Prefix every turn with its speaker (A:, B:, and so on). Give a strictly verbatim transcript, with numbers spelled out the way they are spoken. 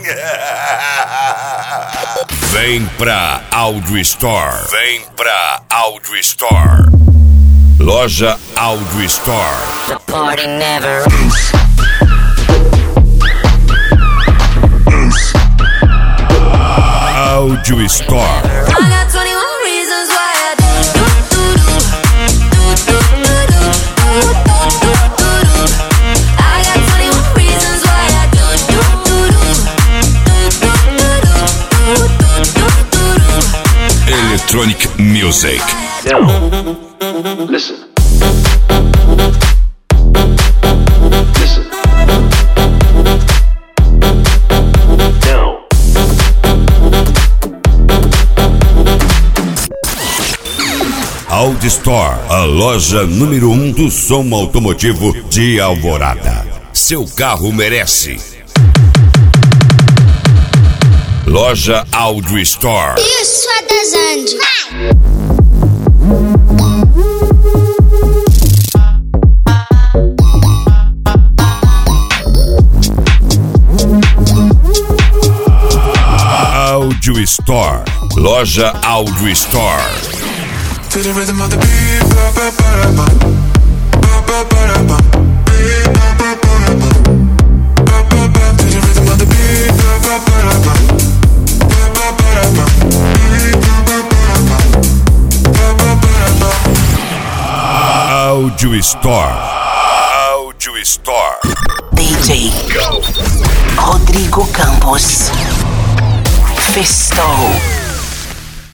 A: Vem pra Audio Store. Vem pra Audio Store. Loja Audio Store.
B: The party never
A: Audio Store.
C: I got twenty-one reasons why I do do do do do do do do. I got twenty-one reasons why I do do do do do do.
A: Electronic music.
D: Now, listen. Listen. Now.
A: Audio Store, a loja número um do som automotivo de Alvorada. Seu carro merece. Loja Audio Store.
E: Isso é desande.
A: Audio Store. Loja Audio Store.
F: To the rhythm of the beat, ba ba ba ba ba ba ba ba ba ba ba ba. To the rhythm of the beat, ba ba ba ba ba ba ba ba ba.
A: Audio Store. Audio Store.
B: D J Rodrigo Campos. Festou.